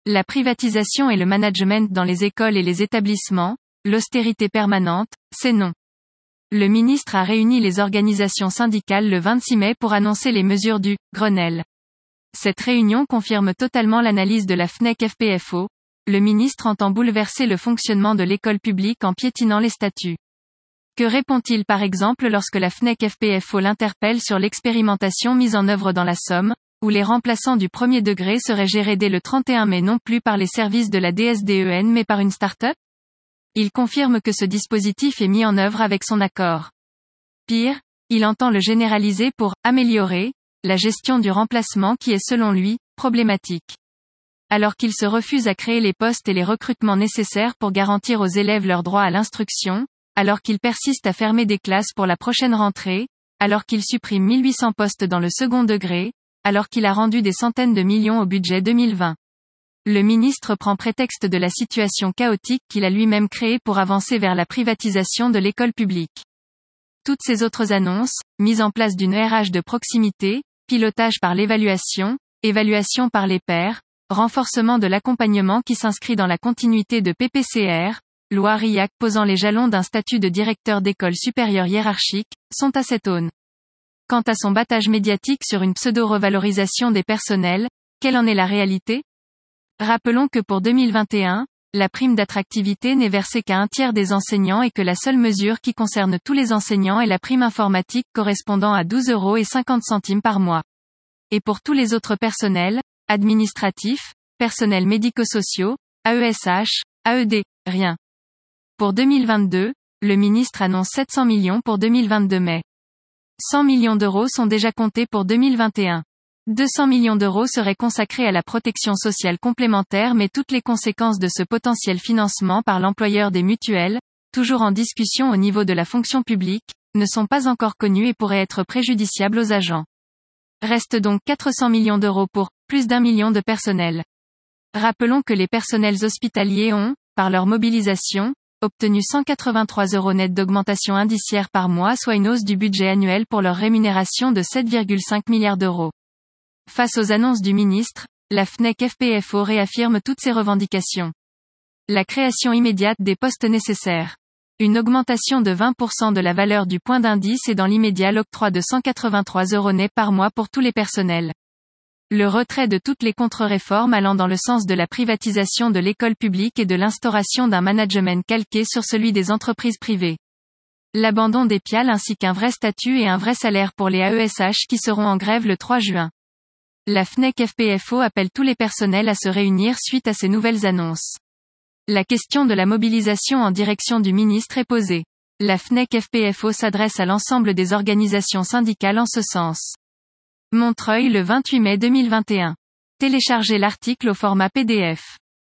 La privatisation et le management dans les écoles et les établissements, l'austérité permanente, c'est non. Le ministre a réuni les organisations syndicales le 26 mai pour annoncer les mesures du Grenelle. Cette réunion confirme totalement l'analyse de la FNEC-FPFO. Le ministre entend bouleverser le fonctionnement de l'école publique en piétinant les statuts. Que répond-il par exemple lorsque la FNEC-FPFO l'interpelle sur l'expérimentation mise en œuvre dans la Somme, où les remplaçants du premier degré seraient gérés dès le 31 mai non plus par les services de la DSDEN mais par une start-up? Il confirme que ce dispositif est mis en œuvre avec son accord. Pire, il entend le généraliser pour « améliorer » la gestion du remplacement qui est selon lui, problématique. Alors qu'il se refuse à créer les postes et les recrutements nécessaires pour garantir aux élèves leur droit à l'instruction, alors qu'il persiste à fermer des classes pour la prochaine rentrée, alors qu'il supprime 1800 postes dans le second degré, alors qu'il a rendu des centaines de millions au budget 2020. Le ministre prend prétexte de la situation chaotique qu'il a lui-même créée pour avancer vers la privatisation de l'école publique. Toutes ces autres annonces, mise en place d'une RH de proximité, pilotage par l'évaluation, évaluation par les pairs, renforcement de l'accompagnement qui s'inscrit dans la continuité de PPCR, loi RIAC posant les jalons d'un statut de directeur d'école supérieure hiérarchique, sont à cette aune. Quant à son battage médiatique sur une pseudo-revalorisation des personnels, quelle en est la réalité? Rappelons que pour 2021, la prime d'attractivité n'est versée qu'à un tiers des enseignants et que la seule mesure qui concerne tous les enseignants est la prime informatique correspondant à 12,50 € par mois. Et pour tous les autres personnels, administratifs, personnels médico-sociaux, AESH, AED, rien. Pour 2022, le ministre annonce 700 millions pour 2022 mais 100 millions d'euros sont déjà comptés pour 2021. 200 millions d'euros seraient consacrés à la protection sociale complémentaire mais toutes les conséquences de ce potentiel financement par l'employeur des mutuelles, toujours en discussion au niveau de la fonction publique, ne sont pas encore connues et pourraient être préjudiciables aux agents. Reste donc 400 millions d'euros pour plus d'1 million de personnels. Rappelons que les personnels hospitaliers ont, par leur mobilisation, obtenu 183 € net d'augmentation indiciaire par mois soit une hausse du budget annuel pour leur rémunération de 7,5 milliards d'euros. Face aux annonces du ministre, la FNEC-FPFO réaffirme toutes ses revendications. La création immédiate des postes nécessaires. Une augmentation de 20% de la valeur du point d'indice et dans l'immédiat l'octroi de 183 € net par mois pour tous les personnels. Le retrait de toutes les contre-réformes allant dans le sens de la privatisation de l'école publique et de l'instauration d'un management calqué sur celui des entreprises privées. L'abandon des PIAL ainsi qu'un vrai statut et un vrai salaire pour les AESH qui seront en grève le 3 juin. La FNEC-FPFO appelle tous les personnels à se réunir suite à ces nouvelles annonces. La question de la mobilisation en direction du ministre est posée. La FNEC-FPFO s'adresse à l'ensemble des organisations syndicales en ce sens. Montreuil le 28 mai 2021. Téléchargez l'article au format PDF.